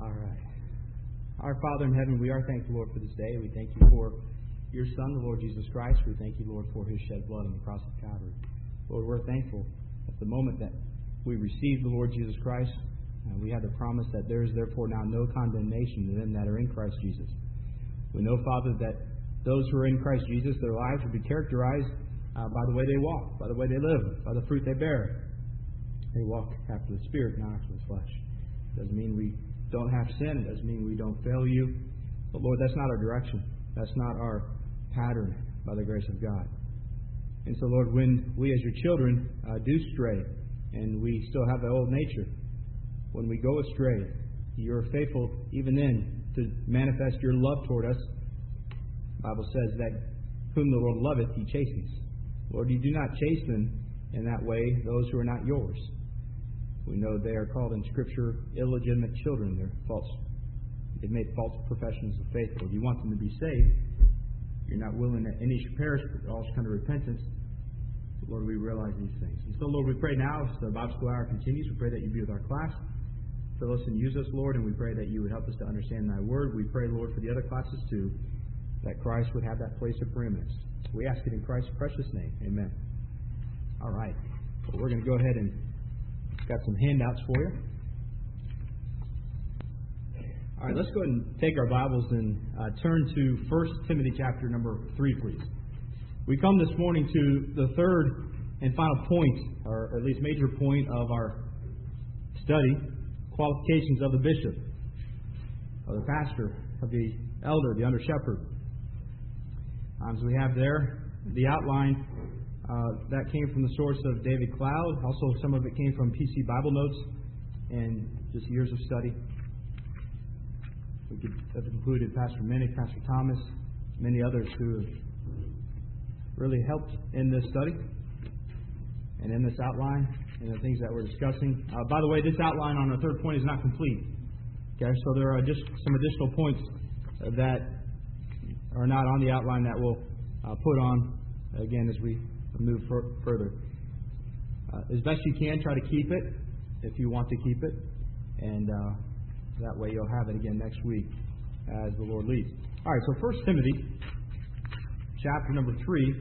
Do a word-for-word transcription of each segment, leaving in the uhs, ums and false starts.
All right. Our Father in heaven, we are thankful, Lord, for this day. We thank you for your Son, the Lord Jesus Christ. We thank you, Lord, for his shed blood on the cross of Calvary. Lord, we're thankful at the moment that we received the Lord Jesus Christ. Uh, we have the promise that there is therefore now no condemnation to them that are in Christ Jesus. We know, Father, that those who are in Christ Jesus, their lives will be characterized uh, by the way they walk, by the way they live, by the fruit they bear. They walk after the Spirit, not after the flesh. It doesn't mean we don't have sin. It doesn't mean we don't fail you. But Lord, that's not our direction. That's not our pattern by the grace of God. And so, Lord, when we as your children uh, do stray, and we still have the old nature, when we go astray, you're faithful even then to manifest your love toward us. The Bible says that whom the Lord loveth, he chastens. Lord, you do not chasten in that way those who are not yours. We know they are called in Scripture illegitimate children. They're false. They've made false professions of faith. Lord, you want them to be saved. You're not willing that any should perish, but all should come to repentance. Lord, we realize these things. And so, Lord, we pray now as the Bible school hour continues, we pray that you be with our class. Fill us and use us, Lord, and we pray that you would help us to understand thy word. We pray, Lord, for the other classes too, that Christ would have that place of preeminence. We ask it in Christ's precious name. Amen. All right. Well, we're going to go ahead and got some handouts for you. All right, let's go ahead and take our Bibles and uh, turn to First Timothy chapter number three, please. We come this morning to the third and final point, or at least major point of our study, qualifications of the bishop, of the pastor, of the elder, the under shepherd. Um, so we have there the outline. Uh, that came from the source of David Cloud. Also, some of it came from P C Bible Notes and just years of study. We could have included Pastor Minnick, Pastor Thomas, many others who have really helped in this study and in this outline and the things that we're discussing. Uh, by the way, this outline on the third point is not complete. Okay, so there are just some additional points that are not on the outline that we'll uh, put on again as we move f- further. Uh, as best you can, try to keep it if you want to keep it, and uh, that way you'll have it again next week as the Lord leads. All right, so First Timothy, chapter number three.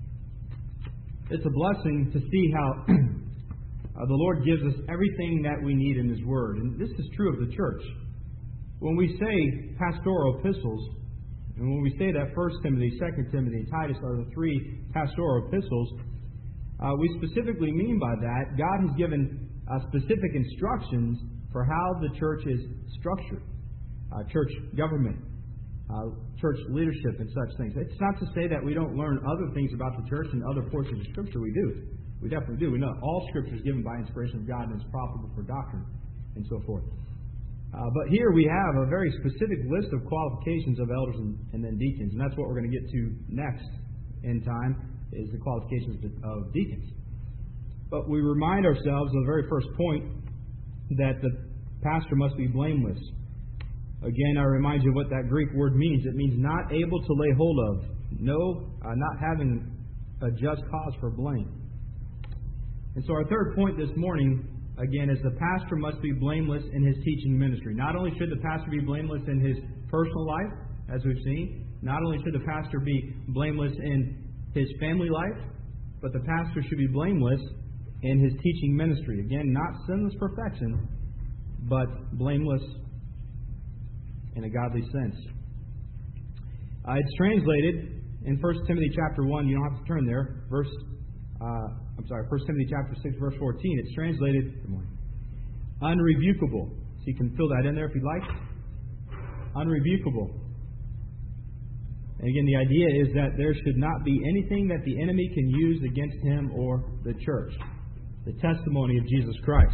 It's a blessing to see how uh, the Lord gives us everything that we need in His Word, and this is true of the church. When we say pastoral epistles, and when we say that First Timothy, Second Timothy, Titus are the three pastoral epistles, uh, we specifically mean by that God has given uh, specific instructions for how the church is structured, uh, church government, uh, church leadership, and such things. It's not to say that we don't learn other things about the church and other portions of Scripture. We do. We definitely do. We know all Scripture is given by inspiration of God and is profitable for doctrine and so forth. Uh, but here we have a very specific list of qualifications of elders and, and then deacons, and that's what we're going to get to next in time, is the qualifications of deacons. But we remind ourselves of the very first point that the pastor must be blameless. Again, I remind you what that Greek word means. It means not able to lay hold of, no, uh, not having a just cause for blame. And so our third point this morning, again, is the pastor must be blameless in his teaching ministry. Not only should the pastor be blameless in his personal life, as we've seen, not only should the pastor be blameless in his family life, but the pastor should be blameless in his teaching ministry. Again, not sinless perfection, but blameless in a godly sense. Uh, it's translated in First Timothy chapter one. You don't have to turn there. Verse, uh, I'm sorry, First Timothy chapter six, verse fourteen. It's translated, good morning, unrebukable. So you can fill that in there if you'd like. Unrebukable. And again, the idea is that there should not be anything that the enemy can use against him or the church. The testimony of Jesus Christ.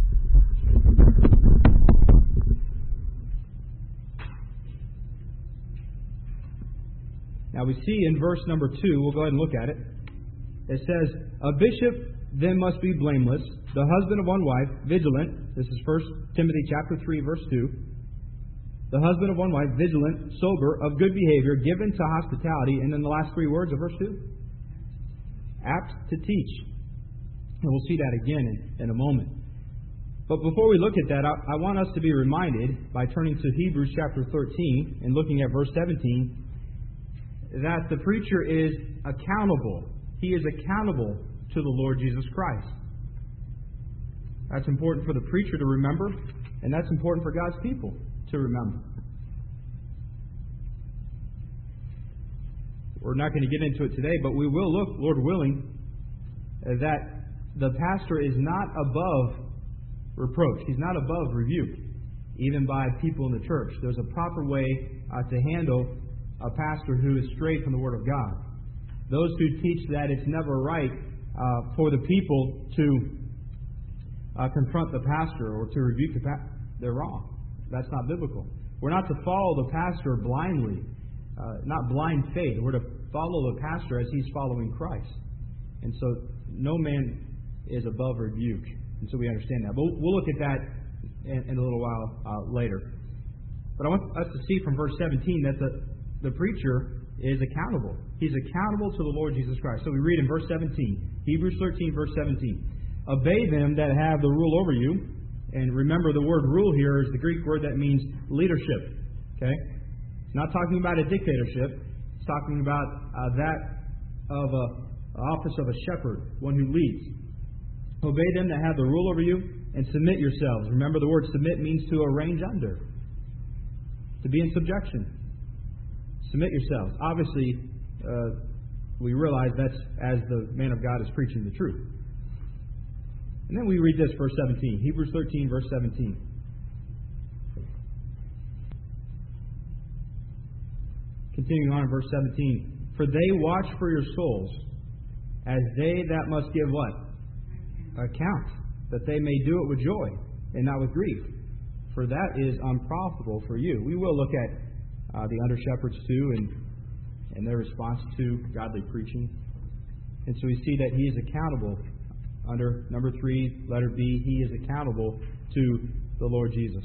Now we see in verse number two, we'll go ahead and look at it. It says, a bishop then must be blameless, the husband of one wife, vigilant. This is First Timothy chapter three, verse two. The husband of one wife, vigilant, sober, of good behavior, given to hospitality. And then the last three words of verse two. Apt to teach. And we'll see that again in, in a moment. But before we look at that, I, I want us to be reminded by turning to Hebrews chapter thirteen and looking at verse seventeen that the preacher is accountable. He is accountable to the Lord Jesus Christ. That's important for the preacher to remember, and that's important for God's people to remember. We're not going to get into it today, but we will look, Lord willing, that the pastor is not above reproach. He's not above rebuke, even by people in the church. There's a proper way uh, to handle a pastor who is strayed from the Word of God. Those who teach that it's never right uh, for the people to uh, confront the pastor or to rebuke the pastor, they're wrong. That's not biblical. We're not to follow the pastor blindly, uh, not blind faith. We're to follow the pastor as he's following Christ. And so no man is above rebuke. And so we understand that. But we'll look at that in, in a little while uh, later. But I want us to see from verse seventeen that the, the preacher is accountable. He's accountable to the Lord Jesus Christ. So we read in verse seventeen, Hebrews thirteen, verse seventeen. Obey them that have the rule over you. And remember, the word rule here is the Greek word that means leadership. Okay? It's not talking about a dictatorship. It's talking about uh, that of a, an office of a shepherd, one who leads. Obey them that have the rule over you, and submit yourselves. Remember, the word submit means to arrange under, to be in subjection. Submit yourselves. Obviously, uh, we realize that's as the man of God is preaching the truth. And then we read this, verse seventeen. Hebrews thirteen, verse seventeen. Continuing on in verse seventeen. For they watch for your souls, as they that must give what? Account, that they may do it with joy and not with grief. For that is unprofitable for you. We will look at uh, the under shepherds too, and and their response to godly preaching. And so we see that he is accountable. Under number three, letter B, he is accountable to the Lord Jesus.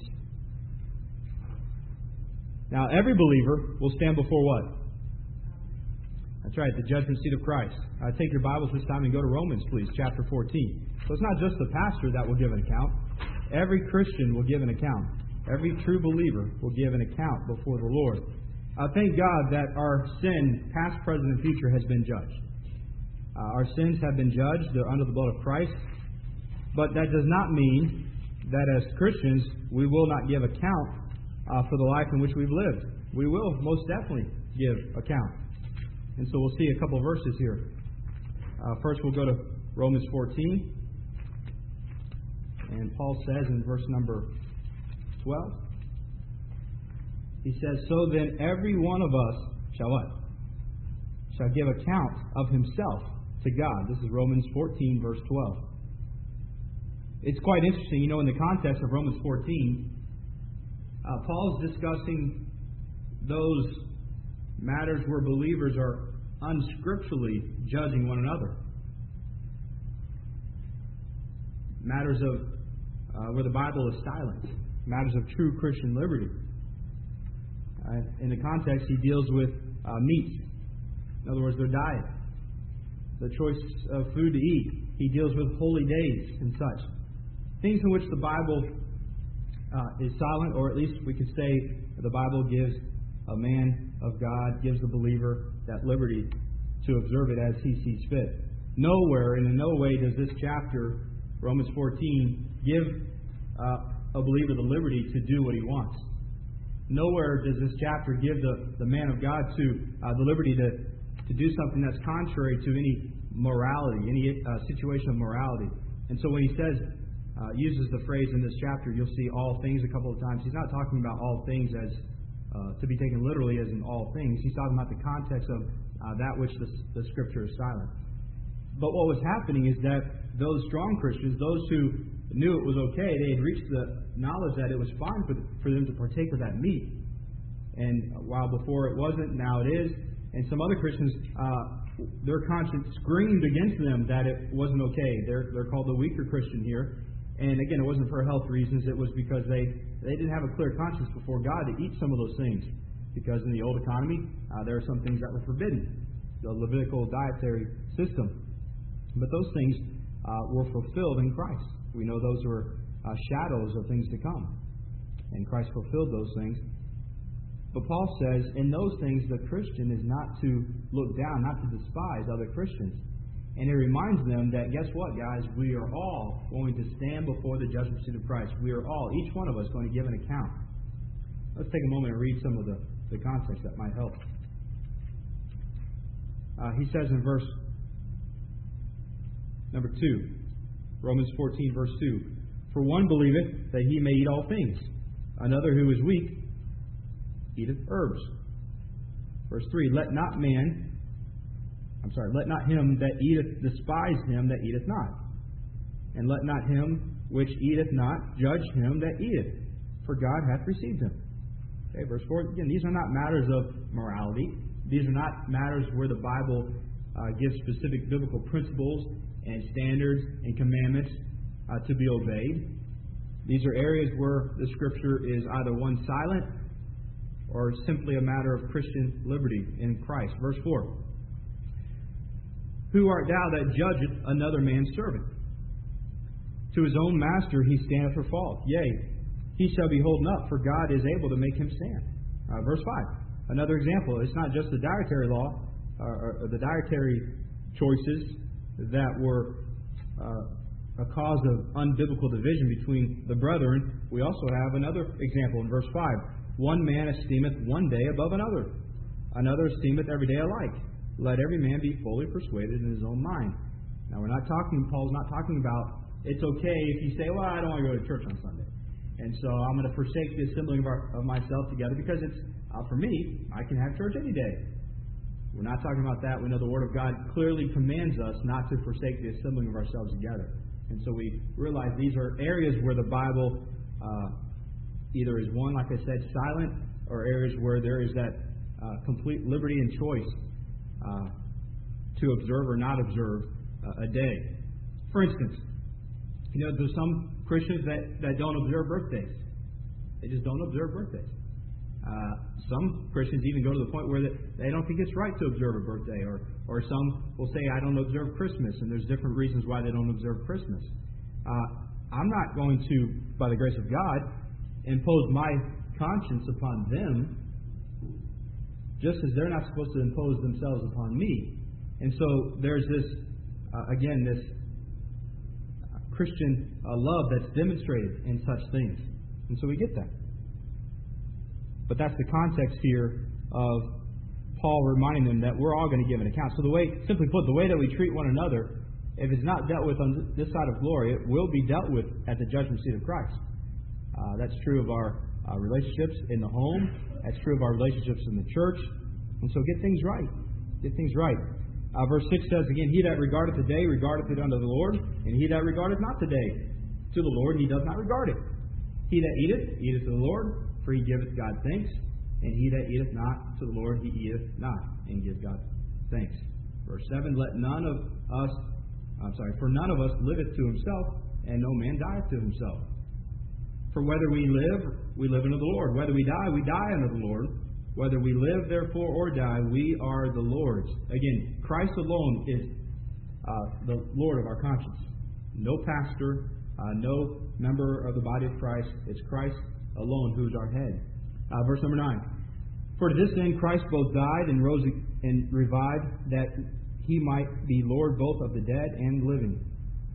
Now, every believer will stand before what? That's right, the judgment seat of Christ. Uh, take your Bibles this time and go to Romans, please, chapter fourteen. So it's not just the pastor that will give an account. Every Christian will give an account. Every true believer will give an account before the Lord. Uh, thank God that our sin, past, present, and future, has been judged. Uh, our sins have been judged. They're under the blood of Christ. But that does not mean that as Christians we will not give account uh, for the life in which we've lived. We will most definitely give account. And so we'll see a couple of verses here. Uh, first we'll go to Romans fourteen. And Paul says in verse number twelve, he says, So then every one of us shall what? Shall give account of himself to God. This is Romans fourteen, verse twelve. It's quite interesting, you know, in the context of Romans fourteen, uh, Paul's discussing those matters where believers are unscripturally judging one another. Matters of uh, where the Bible is silent. Matters of true Christian liberty. Uh, in the context, he deals with uh, meat. In other words, their diet. The choice of food to eat. He deals with holy days and such. Things in which the Bible uh, is silent, or at least we could say the Bible gives a man of God, gives the believer that liberty to observe it as he sees fit. Nowhere and in no way does this chapter, Romans fourteen, give uh, a believer the liberty to do what he wants. Nowhere does this chapter give the, the man of God to uh, the liberty to, to do something that's contrary to any morality, any uh, situation of morality. And so when he says, uh, uses the phrase in this chapter, you'll see all things a couple of times. He's not talking about all things as uh, to be taken literally as in all things. He's talking about the context of uh, that which the, the Scripture is silent. But what was happening is that those strong Christians, those who knew it was okay, they had reached the knowledge that it was fine for, for them to partake of that meat. And while before it wasn't, now it is. And some other Christians, uh, their conscience screamed against them that it wasn't okay. They're, they're called the weaker Christian here. And again, it wasn't for health reasons. It was because they, they didn't have a clear conscience before God to eat some of those things. Because in the old economy, uh, there are some things that were forbidden. The Levitical dietary system. But those things uh, were fulfilled in Christ. We know those who are uh, shadows of things to come. And Christ fulfilled those things. But Paul says, in those things, the Christian is not to look down, not to despise other Christians. And he reminds them that, guess what, guys? We are all going to stand before the judgment seat of Christ. We are all, each one of us, going to give an account. Let's take a moment and read some of the, the context that might help. Uh, he says in verse number two, Romans fourteen, verse two, for one believeth that he may eat all things, another who is weak eateth herbs. Verse three, let not man, I'm sorry, let not him that eateth despise him that eateth not, and let not him which eateth not judge him that eateth, for God hath received him. Okay, verse four, again, these are not matters of morality. These are not matters where the Bible uh, gives specific biblical principles and standards and commandments uh, to be obeyed. These are areas where the Scripture is either one, silent, or simply a matter of Christian liberty in Christ. Verse four, who art thou that judgest another man's servant? To his own master he standeth for fault. Yea, he shall be holden up, for God is able to make him stand. Uh, verse five, another example. It's not just the dietary law, or, or the dietary choices that were uh, a cause of unbiblical division between the brethren. We also have another example in verse five. One man esteemeth one day above another, another esteemeth every day alike. Let every man be fully persuaded in his own mind. Now, we're not talking, Paul's not talking about, it's okay if you say, well, I don't want to go to church on Sunday, and so I'm going to forsake the assembling of, our, of myself together because it's, uh, for me, I can have church any day. We're not talking about that. We know the Word of God clearly commands us not to forsake the assembling of ourselves together. And so we realize these are areas where the Bible uh, either is one, like I said, silent, or areas where there is that uh, complete liberty and choice uh, to observe or not observe uh, a day. For instance, you know, there's some Christians that, that don't observe birthdays. They just don't observe birthdays. Uh, some Christians even go to the point where they, they don't think it's right to observe a birthday, or, or some will say, I don't observe Christmas, and there's different reasons why they don't observe Christmas. Uh, I'm not going to, by the grace of God, impose my conscience upon them, just as they're not supposed to impose themselves upon me. And so there's this, uh, again, this Christian uh, love that's demonstrated in such things. And so we get that. But that's the context here of Paul reminding them that we're all going to give an account. So the way, simply put, the way that we treat one another, if it's not dealt with on this side of glory, it will be dealt with at the judgment seat of Christ. Uh, that's true of our uh, relationships in the home. That's true of our relationships in the church. And so get things right. Get things right. Uh, verse six says, again, he that regardeth the day regardeth it unto the Lord, and he that regardeth not the day to the Lord, he does not regard it. He that eateth, eateth to the Lord, for he giveth God thanks, and he that eateth not to the Lord, he eateth not, and gives God thanks. Verse seven, let none of us, I'm sorry, for none of us liveth to himself, and no man dieth to himself. For whether we live, we live unto the Lord. Whether we die, we die unto the Lord. Whether we live, therefore, or die, we are the Lord's. Again, Christ alone is uh, the Lord of our conscience. No pastor, uh, no member of the body of Christ. It's Christ alone who is our head. Uh, verse number nine. For to this end Christ both died and rose and revived, that he might be Lord both of the dead and living.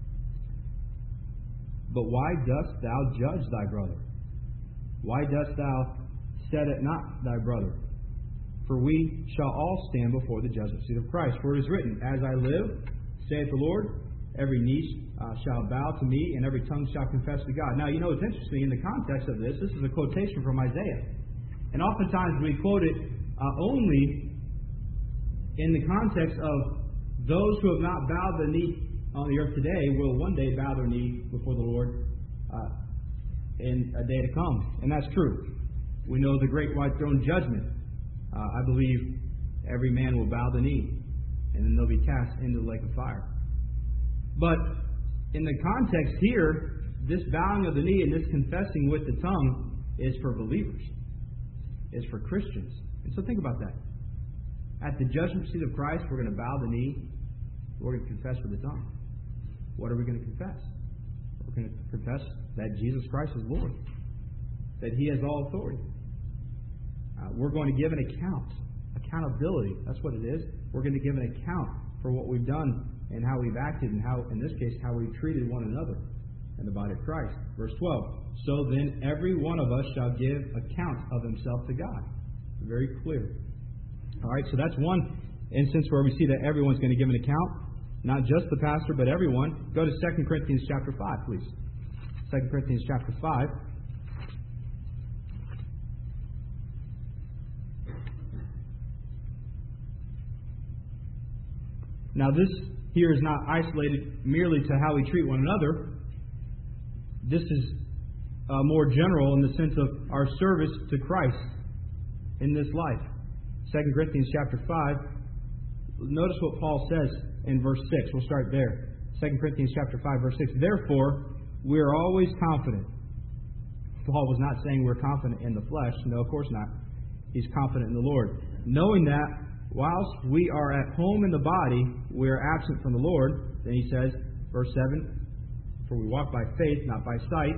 But why dost thou judge thy brother? Why dost thou set it not thy brother? For we shall all stand before the judgment seat of Christ. For it is written, As I live, saith the Lord, every knee uh, shall bow to me, and every tongue shall confess to God. Now, you know, it's interesting, in the context of this, this is a quotation from Isaiah. And oftentimes we quote it uh, only in the context of those who have not bowed the knee on the earth today will one day bow their knee before the Lord uh, in a day to come. And that's true. We know the great white throne judgment. Uh, I believe every man will bow the knee, and then they'll be cast into the lake of fire. But in the context here, this bowing of the knee and this confessing with the tongue is for believers. It's for Christians. And so think about that. At the judgment seat of Christ, we're going to bow the knee. We're going to confess with the tongue. What are we going to confess? We're going to confess that Jesus Christ is Lord, that He has all authority. Uh, we're going to give an account, accountability. That's what it is. We're going to give an account for what we've done and how we've acted, and how, in this case, how we've treated one another in the body of Christ. Verse twelve. So then every one of us shall give account of himself to God. Very clear. All right, so that's one instance where we see that everyone's going to give an account. Not just the pastor, but everyone. Go to Second Corinthians chapter five, please. Second Corinthians chapter five. Now this here is not isolated merely to how we treat one another. This is uh, more general in the sense of our service to Christ in this life. Second Corinthians chapter five. Notice what Paul says in verse six. We'll start there. Second Corinthians chapter five, verse six. Therefore, we are always confident. Paul was not saying we're confident in the flesh. No, of course not. He's confident in the Lord. Knowing that whilst we are at home in the body, we are absent from the Lord. Then he says, verse seven, for we walk by faith, not by sight.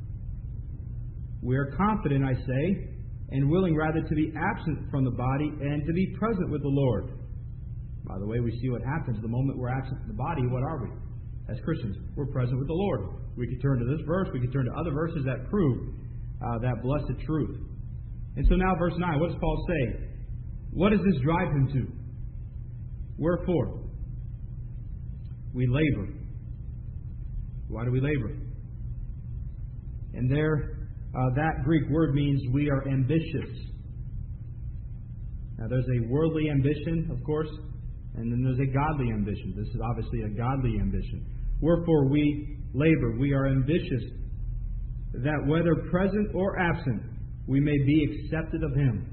We are confident, I say, and willing rather to be absent from the body and to be present with the Lord. By the way, we see what happens the moment we're absent from the body. What are we? As Christians, we're present with the Lord. We could turn to this verse. We could turn to other verses that prove uh, that blessed truth. And so now verse nine, what does Paul say? What does this drive him to? Wherefore? We labor. Why do we labor? And there, uh, that Greek word means we are ambitious. Now there's a worldly ambition, of course, and then there's a godly ambition. This is obviously a godly ambition. Wherefore we labor. We are ambitious that whether present or absent, we may be accepted of Him.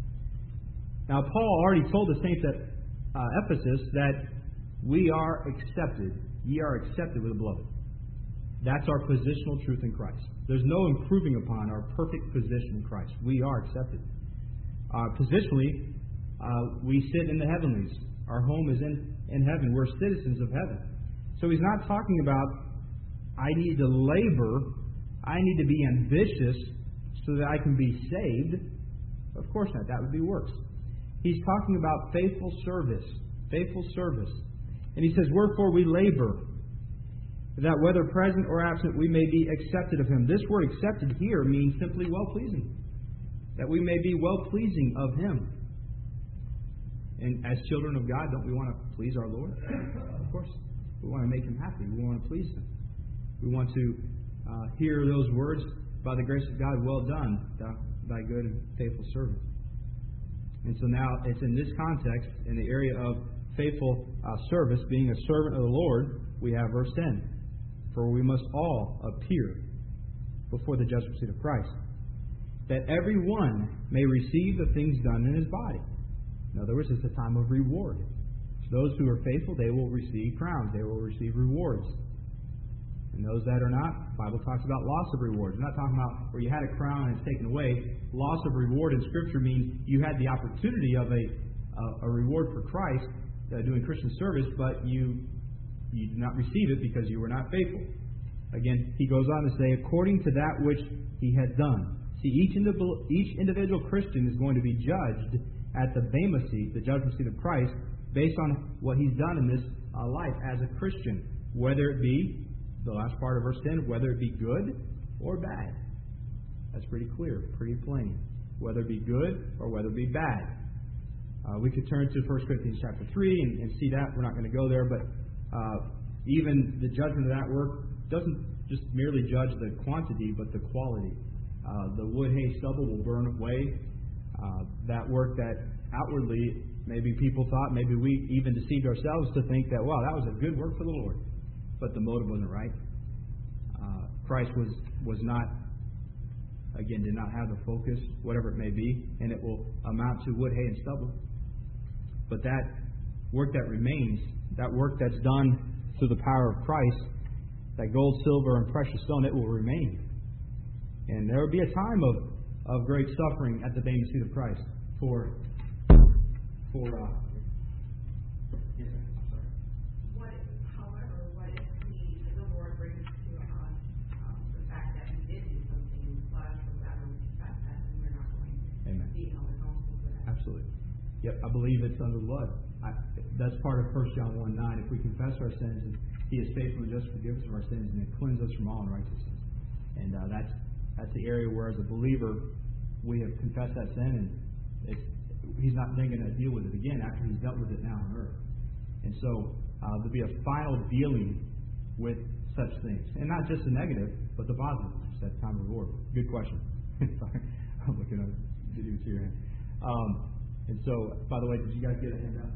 Now, Paul already told the saints at uh, Ephesus that we are accepted. Ye are accepted with the beloved. That's our positional truth in Christ. There's no improving upon our perfect position in Christ. We are accepted. Uh, positionally, uh, we sit in the heavenlies. Our home is in, in heaven. We're citizens of heaven. So he's not talking about, I need to labor, I need to be ambitious so that I can be saved. Of course not. That would be works. He's talking about faithful service. Faithful service. And he says, wherefore we labor, that whether present or absent we may be accepted of Him. This word accepted here means simply well-pleasing. That we may be well-pleasing of Him. And as children of God, don't we want to please our Lord? Of course. We want to make Him happy. We want to please Him. We want to uh, hear those words, by the grace of God, well done, thou, thy good and faithful servant. And so now it's in this context, in the area of faithful uh, service, being a servant of the Lord, we have verse ten. For we must all appear before the judgment seat of Christ, that every one may receive the things done in his body. In other words, it's a time of reward. Those who are faithful, they will receive crowns. They will receive rewards. And those that are not, the Bible talks about loss of rewards. We're not talking about where you had a crown and it's taken away. Loss of reward in Scripture means you had the opportunity of a uh, a reward for Christ, uh, doing Christian service, but you you did not receive it because you were not faithful. Again, he goes on to say, according to that which he had done. See, each individual, each individual Christian is going to be judged at the Bema seat, the judgment seat of Christ, based on what he's done in this uh, life as a Christian, whether it be, the last part of verse ten, whether it be good or bad. That's pretty clear, pretty plain. Whether it be good or whether it be bad. Uh, we could turn to First Corinthians chapter three and, and see that. We're not going to go there, but uh, even the judgment of that work doesn't just merely judge the quantity, but the quality. Uh, the wood, hay, stubble will burn away. Uh, that work that outwardly maybe people thought, maybe we even deceived ourselves to think that, wow, that was a good work for the Lord. But the motive wasn't right. Uh, Christ was, was not, again, did not have the focus, whatever it may be, and it will amount to wood, hay, and stubble. But that work that remains, that work that's done through the power of Christ, that gold, silver, and precious stone, it will remain. And there will be a time of, of great suffering at the Bema seat of Christ for, for uh, yes, sir. I'm sorry. What, however, what if we, the Lord brings to us um, the fact that Absolutely. Yep, I believe it's under the blood. I, that's part of First John one nine. If we confess our sins, and He is faithful and just to forgive us of our sins and to cleanse us from all unrighteousness. And uh, that's that's the area where, as a believer, we have confessed that sin, and it's, He's not then going to deal with it again after He's dealt with it now on earth. And so uh, there'll be a final dealing with such things, and not just the negative, but the positive. At the time of the Lord. Good question. Sorry, I'm looking at the video to your hand. Um, and so, by the way, did you guys get a handout?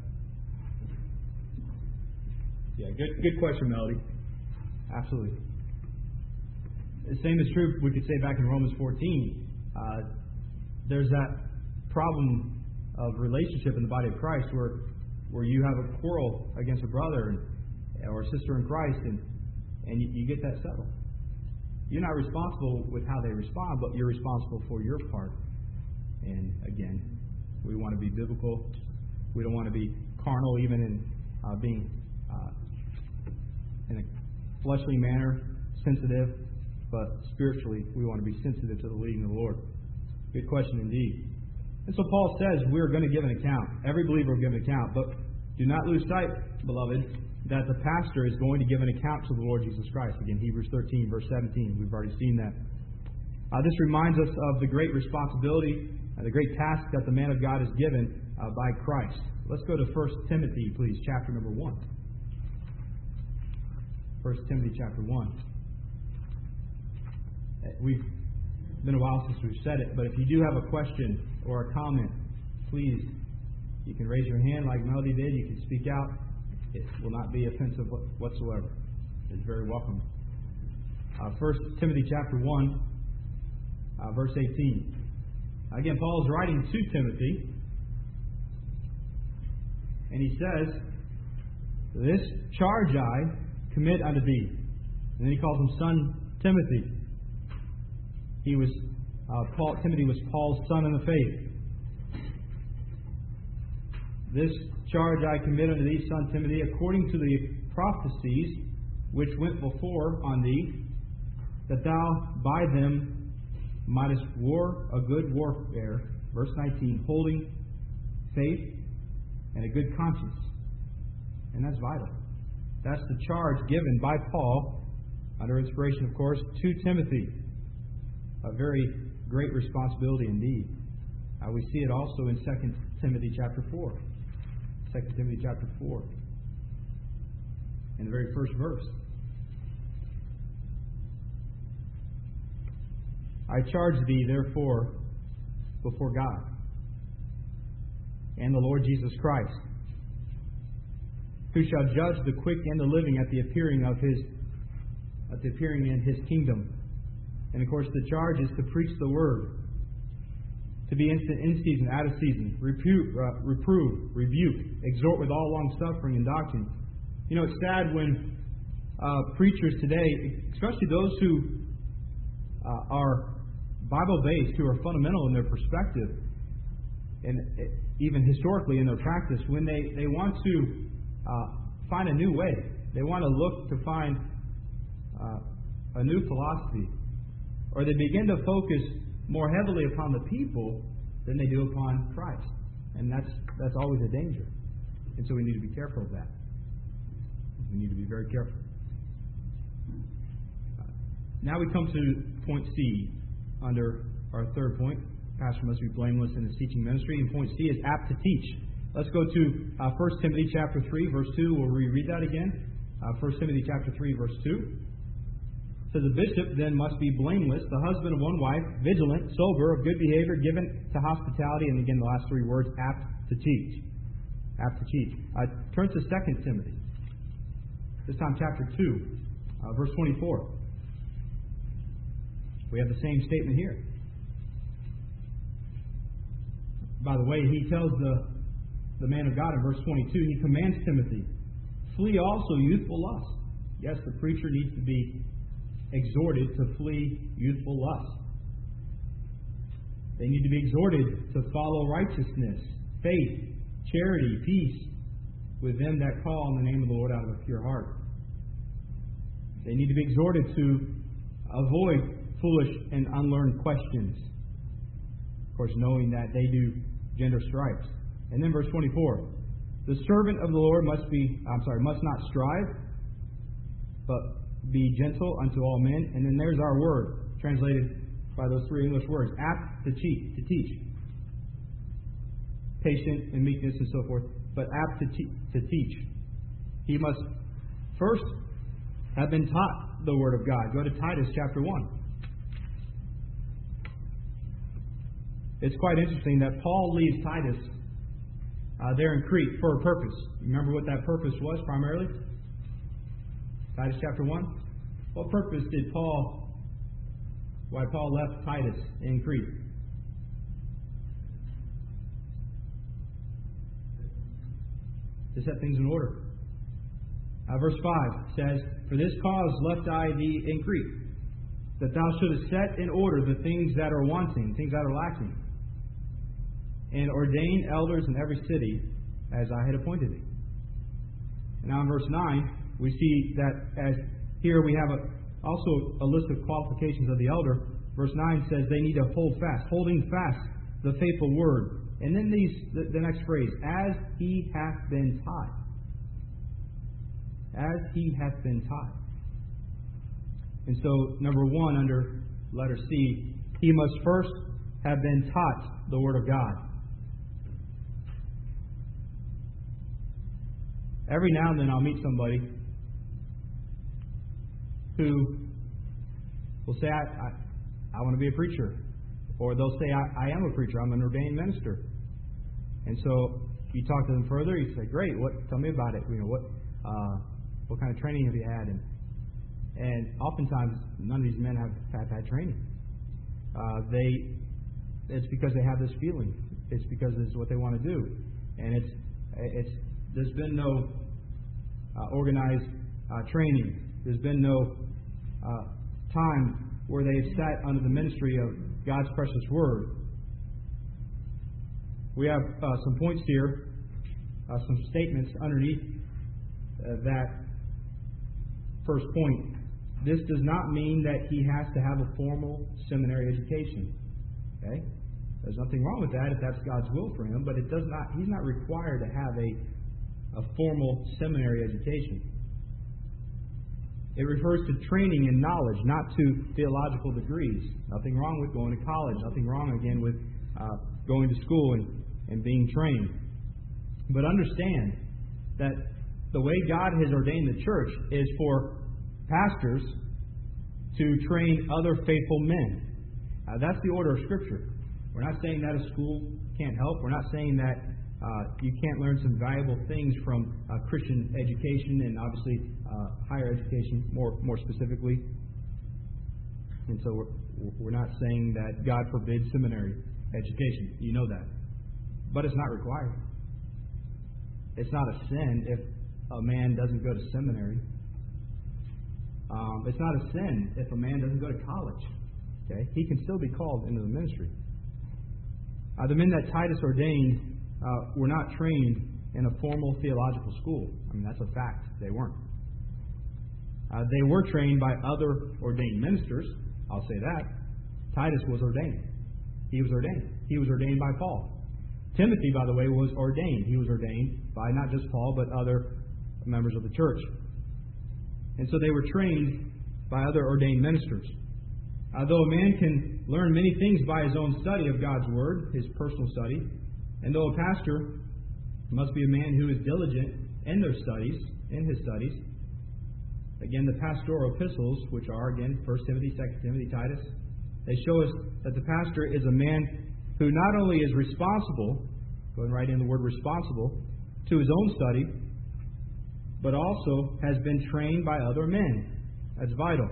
Yeah, good, good question, Melody. Absolutely. The same is true. We could say back in Romans fourteen. Uh, there's that problem of relationship in the body of Christ, where where you have a quarrel against a brother and, or a sister in Christ, and and you, you get that settled. You're not responsible with how they respond, but you're responsible for your part. And again, we want to be biblical. We don't want to be carnal, even in uh, being uh, in a fleshly manner, sensitive. But spiritually, we want to be sensitive to the leading of the Lord. Good question indeed. And so Paul says we're going to give an account. Every believer will give an account. But do not lose sight, beloved, that the pastor is going to give an account to the Lord Jesus Christ. Again, Hebrews thirteen, verse seventeen. We've already seen that. Uh, this reminds us of the great responsibility, uh, the great task that the man of God is given uh, by Christ. Let's go to First Timothy, please, chapter number one. First Timothy, chapter one. We've been a while since we've said it, but if you do have a question or a comment, please, you can raise your hand like Melody did. You can speak out. It will not be offensive whatsoever. It's very welcome. Uh, First Timothy chapter one, uh, verse eighteen. Again, Paul is writing to Timothy, and he says, "This charge I commit unto thee." And then he calls him son Timothy. He was uh, Paul. Timothy was Paul's son in the faith. This charge I commit unto thee, son Timothy, according to the prophecies which went before on thee, that thou by them mightest war a good warfare. Verse nineteen, holding faith and a good conscience. And that's vital. That's the charge given by Paul, under inspiration, of course, to Timothy. A very great responsibility indeed. Uh, we see it also in Second Timothy chapter four. Second Timothy chapter four. In the very first verse. I charge thee, therefore, before God and the Lord Jesus Christ, who shall judge the quick and the living at the appearing of his at the appearing in his kingdom. And of course, the charge is to preach the word, to be instant in season, out of season, reprove, uh, reprove, rebuke, exhort with all long suffering and doctrine. You know, it's sad when uh, preachers today, especially those who uh, are Bible-based, who are fundamental in their perspective, and even historically in their practice, when they, they want to uh, find a new way, they want to look to find uh, a new philosophy, or they begin to focus more heavily upon the people than they do upon Christ. And that's that's always a danger. And so we need to be careful of that. We need to be very careful. Uh, now we come to point C under our third point. Pastor must be blameless in his teaching ministry. And point C is apt to teach. Let's go to uh, First Timothy chapter three, verse two. We'll reread that again. Uh, First Timothy chapter three, verse two. So the bishop then must be blameless, the husband of one wife, vigilant, sober, of good behavior, given to hospitality, and again the last three words, apt to teach. Apt to teach. Uh, turn to Second Timothy. This time chapter two, uh, verse twenty-four. We have the same statement here. By the way, he tells the, the man of God in verse twenty-two, he commands Timothy, flee also youthful lust. Yes, the preacher needs to be exhorted to flee youthful lust. They need to be exhorted to follow righteousness, faith, charity, peace with them that call on the name of the Lord out of a pure heart. They need to be exhorted to avoid foolish and unlearned questions. Of course, knowing that they do gender stripes. And then verse twenty-four. The servant of the Lord must be, I'm sorry, must not strive, but be gentle unto all men. And then there's our word, translated by those three English words, apt to teach, to teach. Patient and meekness and so forth, but apt to, te- to teach. He must first have been taught the Word of God. Go to Titus chapter one. It's quite interesting that Paul leaves Titus uh, there in Crete for a purpose. Remember what that purpose was primarily? Titus chapter one. What purpose did Paul, why Paul left Titus in Crete? To set things in order. Uh, verse five says, For this cause left I thee in Crete, that thou shouldest set in order the things that are wanting, things that are lacking, and ordain elders in every city as I had appointed thee. And now in verse nine, we see that as here we have a, also a list of qualifications of the elder. Verse nine says they need to hold fast, holding fast the faithful word. And then these the, the next phrase, as he hath been taught. As he hath been taught. And so, number one, under letter C, he must first have been taught the Word of God. Every now and then I'll meet somebody who will say, I, I, I want to be a preacher. Or they'll say, I, I am a preacher. I'm an ordained minister. And so you talk to them further. You say, great. What? Tell me about it. You know what? Uh, what kind of training have you had? And and oftentimes none of these men have, have had training. Uh, they it's because they have this feeling. It's because it's what they want to do. And it's it's there's been no uh, organized uh, training. There's been no uh, time where they've sat under the ministry of God's precious Word. We have uh, some points here, uh, some statements underneath uh, that first point. This does not mean that he has to have a formal seminary education. Okay? There's nothing wrong with that if that's God's will for him, but it does not. He's not required to have a, a formal seminary education. It refers to training in knowledge, not to theological degrees. Nothing wrong with going to college. Nothing wrong, again, with uh, going to school and, and being trained. But understand that the way God has ordained the church is for pastors to train other faithful men. Uh, that's the order of Scripture. We're not saying that a school can't help. We're not saying that uh, you can't learn some valuable things from uh, Christian education and obviously uh, higher education more more specifically. And so we're, we're not saying that God forbids seminary education. You know that. But it's not required. It's not a sin if a man doesn't go to seminary. Um, it's not a sin if a man doesn't go to college. Okay, he can still be called into the ministry. Uh, the men that Titus ordained uh, were not trained in a formal theological school. I mean, that's a fact. They weren't. Uh, they were trained by other ordained ministers. I'll say that. Titus was ordained. He was ordained. He was ordained by Paul. Timothy, by the way, was ordained. He was ordained by not just Paul, but other members of the church. And so they were trained by other ordained ministers. Uh, though a man can learn many things by his own study of God's Word, his personal study, and though a pastor must be a man who is diligent in their studies, in his studies, again, the pastoral epistles, which are, again, First Timothy, Second Timothy, Titus, they show us that the pastor is a man who not only is responsible, go and write in the word responsible, to his own study, but also has been trained by other men. That's vital.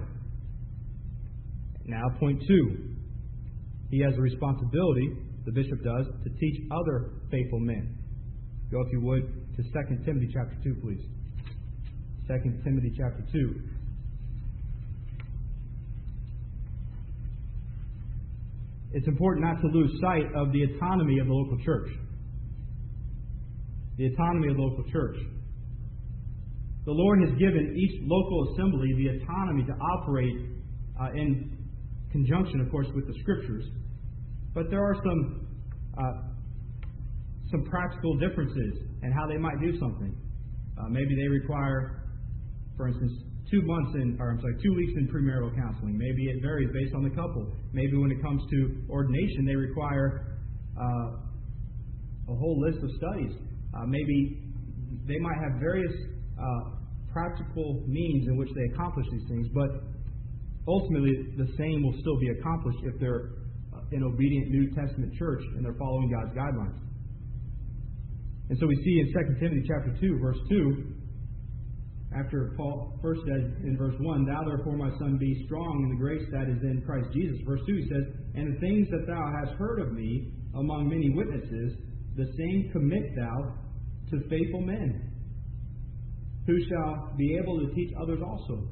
Now, point two. He has the responsibility, the bishop does, to teach other faithful men. Go, if you would, to Second Timothy chapter two, please. Second Timothy chapter two. It's important not to lose sight of the autonomy of the local church. The autonomy of the local church. The Lord has given each local assembly the autonomy to operate uh, in conjunction, of course, with the Scriptures. But there are some uh, some practical differences in how they might do something. Uh, maybe they require, for instance, two months in, or I'm sorry, two weeks in premarital counseling. Maybe it varies based on the couple. Maybe when it comes to ordination, they require uh, a whole list of studies. Uh, maybe they might have various uh, practical means in which they accomplish these things, but ultimately the same will still be accomplished if they're an obedient New Testament church and they're following God's guidelines. And so we see in Second Timothy chapter two, verse two, after Paul first says in verse one, "Thou therefore, my son, be strong in the grace that is in Christ Jesus." Verse two, he says, "And the things that thou hast heard of me among many witnesses, the same commit thou to faithful men, who shall be able to teach others also."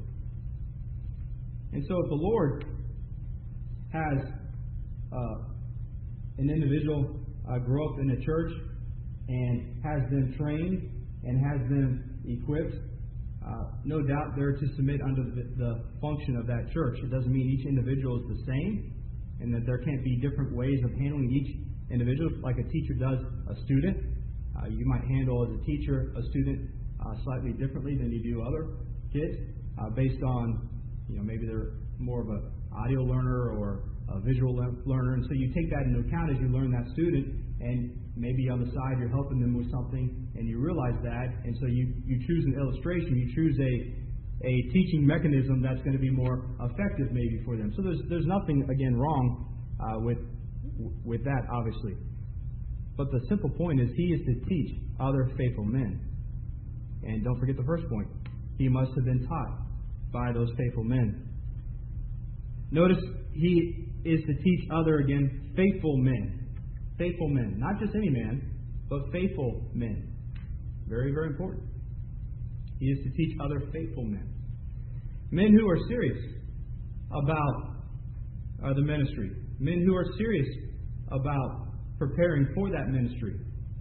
And so if the Lord has uh, an individual uh, grow up in a church and has them trained and has them equipped, uh, no doubt they're to submit under the, the function of that church. It doesn't mean each individual is the same and that there can't be different ways of handling each individual, like a teacher does a student. Uh, you might handle as a teacher a student uh, slightly differently than you do other kids, uh, based on, you know, maybe they're more of an audio learner or a visual learner, and so you take that into account as you learn that student, and maybe on the side you're helping them with something, and you realize that, and so you, you choose an illustration, you choose a a teaching mechanism that's going to be more effective maybe for them. So there's there's nothing, again, wrong uh, with with that, obviously. But the simple point is he is to teach other faithful men. And don't forget the first point. He must have been taught by those faithful men. Notice he is to teach other, again, faithful men. Faithful men. Not just any man, but faithful men. Very, very important. He is to teach other faithful men. Men who are serious about uh, the ministry. Men who are serious about preparing for that ministry.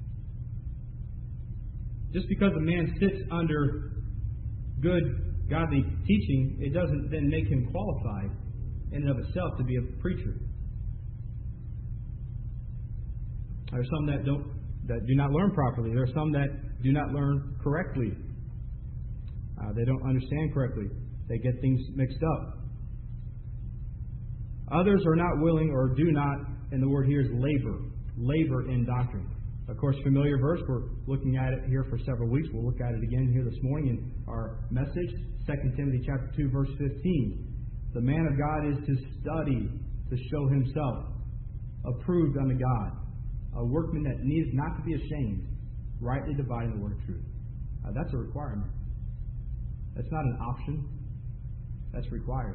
Just because a man sits under good, godly teaching, it doesn't then make him qualified in and of itself to be a preacher. There are some that don't, that do not learn properly. There are some that do not learn correctly. Uh, they don't understand correctly. They get things mixed up. Others are not willing, or do not, and the word here is labor. Labor in doctrine. Of course, familiar verse. We're looking at it here for several weeks. We'll look at it again here this morning in our message. Second Timothy chapter two, verse fifteen. The man of God is to study to show himself approved unto God, a workman that needs not to be ashamed, rightly dividing the word of truth. Uh, that's a requirement. That's not an option. That's required.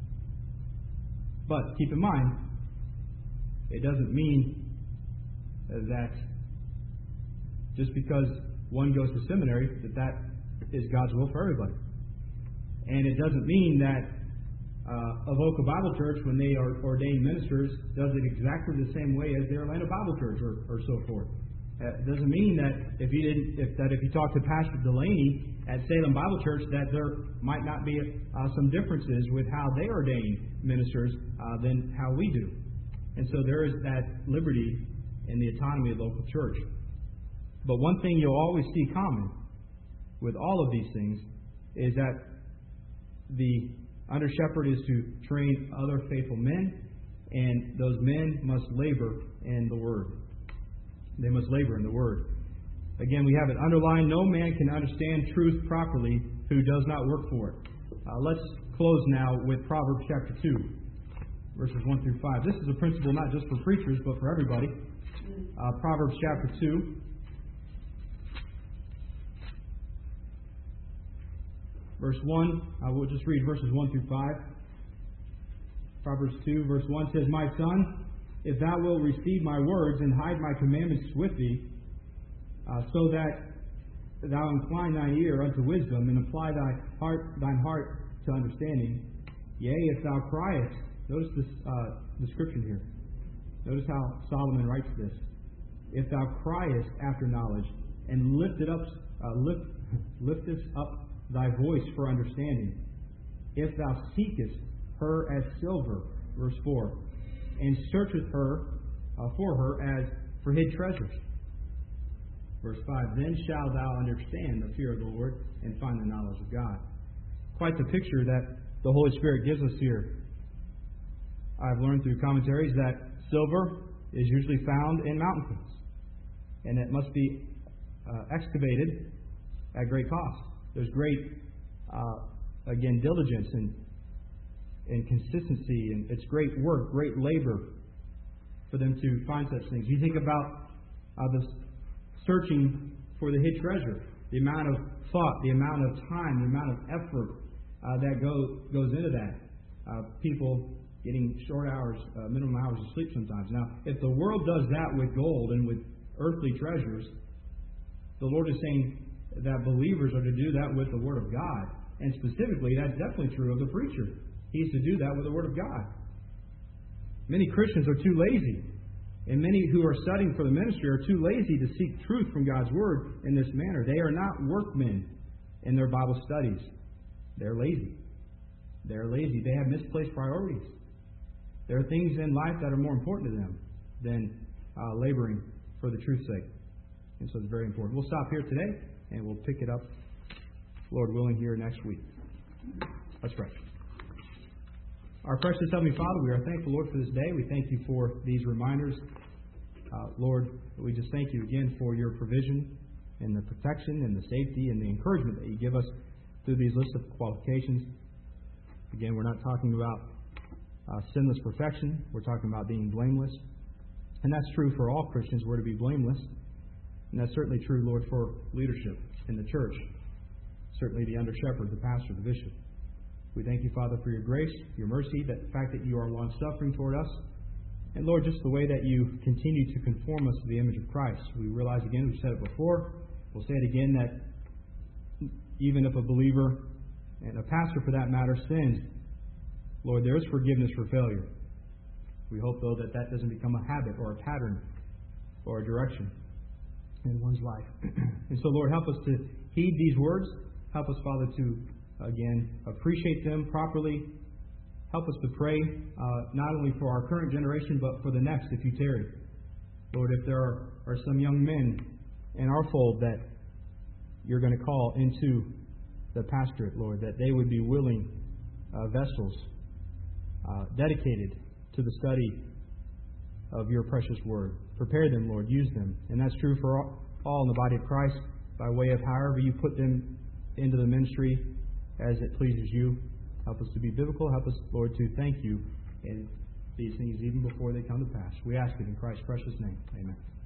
But keep in mind, it doesn't mean that just because one goes to seminary, that that is God's will for everybody. And it doesn't mean that uh, Avoca Bible Church, when they are ordained ministers, does it exactly the same way as the Orlando Bible Church or, or so forth. It doesn't mean that if you didn't, if that if you talk to Pastor Delaney at Salem Bible Church, that there might not be uh, some differences with how they ordain ministers uh, than how we do. And so there is that liberty in the autonomy of the local church. But one thing you'll always see common with all of these things is that the under shepherd is to train other faithful men, and those men must labor in the Word. They must labor in the Word. Again, we have it underlined, no man can understand truth properly who does not work for it. Uh, let's close now with Proverbs chapter two, verses one through five. This is a principle not just for preachers, but for everybody. Uh, Proverbs chapter two. Verse one, uh, we'll just read verses one through five. Proverbs two, verse one says, My son, if thou wilt receive my words and hide my commandments with thee, uh, so that thou incline thine ear unto wisdom and apply thy heart, thine heart to understanding. Yea, if thou criest, notice this uh, description here. Notice how Solomon writes this. If thou criest after knowledge and lift it up, uh, lift, liftest up thy voice for understanding, if thou seekest her as silver, verse four, and searcheth her uh, for her as for hid treasures. Verse five, then shalt thou understand the fear of the Lord and find the knowledge of God. Quite the picture that the Holy Spirit gives us here. I've learned through commentaries that silver is usually found in mountain caves, and it must be uh, excavated at great cost. There's great, uh, again, diligence and, and consistency, and it's great work, great labor for them to find such things. You think about uh, the searching for the hid treasure, the amount of thought, the amount of time, the amount of effort uh, that go, goes into that. Uh, people getting short hours, uh, minimum hours of sleep sometimes. Now, if the world does that with gold and with earthly treasures, the Lord is saying that believers are to do that with the Word of God. And specifically, that's definitely true of the preacher. He's to do that with the Word of God. Many Christians are too lazy, and many who are studying for the ministry are too lazy to seek truth from God's Word in this manner. They are not workmen in their Bible studies. They're lazy. They're lazy. They have misplaced priorities. There are things in life that are more important to them than uh, laboring for the truth's sake. And so it's very important. We'll stop here today, and we'll pick it up, Lord willing, here next week. Let's pray. Our precious Heavenly Father, we are thankful, Lord, for this day. We thank you for these reminders. Uh, Lord, we just thank you again for your provision and the protection and the safety and the encouragement that you give us through these lists of qualifications. Again, we're not talking about uh, sinless perfection. We're talking about being blameless. And that's true for all Christians. We're to be blameless. And that's certainly true, Lord, for leadership in the church. Certainly the under-shepherd, the pastor, the bishop. We thank you, Father, for your grace, your mercy, that the fact that you are long-suffering toward us. And, Lord, just the way that you continue to conform us to the image of Christ. We realize again, we've said it before, we'll say it again, that even if a believer, and a pastor for that matter, sins, Lord, there is forgiveness for failure. We hope, though, that that doesn't become a habit or a pattern or a direction in one's life. And so, Lord, help us to heed these words. Help us, Father, to, again, appreciate them properly. Help us to pray uh, not only for our current generation, but for the next, if you tarry. Lord, if there are, are some young men in our fold that you're going to call into the pastorate, Lord, that they would be willing uh, vessels uh, dedicated to the study of your precious word. Prepare them, Lord. Use them. And that's true for all, all in the body of Christ by way of however you put them into the ministry as it pleases you. Help us to be biblical. Help us, Lord, to thank you in these things even before they come to pass. We ask it in Christ's precious name. Amen.